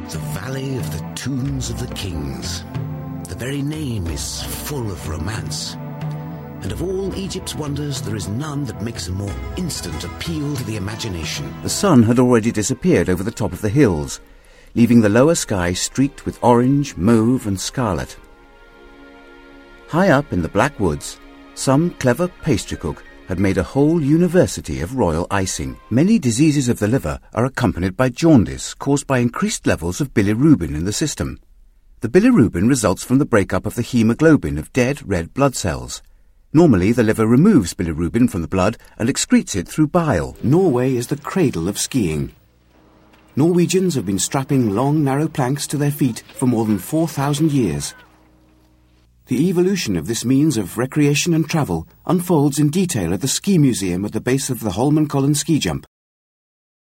The Valley of the Tombs of the Kings. The very name is full of romance. And of all Egypt's wonders, there is none that makes a more instant appeal to the imagination. The sun had already disappeared over the top of the hills, leaving the lower sky streaked with orange, mauve and scarlet. High up in the Black Woods, some clever pastry cook had made a whole university of royal icing. Many diseases of the liver are accompanied by jaundice caused by increased levels of bilirubin in the system. The bilirubin results from the breakup of the hemoglobin of dead red blood cells. Normally, the liver removes bilirubin from the blood and excretes it through bile. Norway is the cradle of skiing. Norwegians have been strapping long, narrow planks to their feet for more than 4,000 years. The evolution of this means of recreation and travel unfolds in detail at the ski museum at the base of the Holmenkollen ski jump.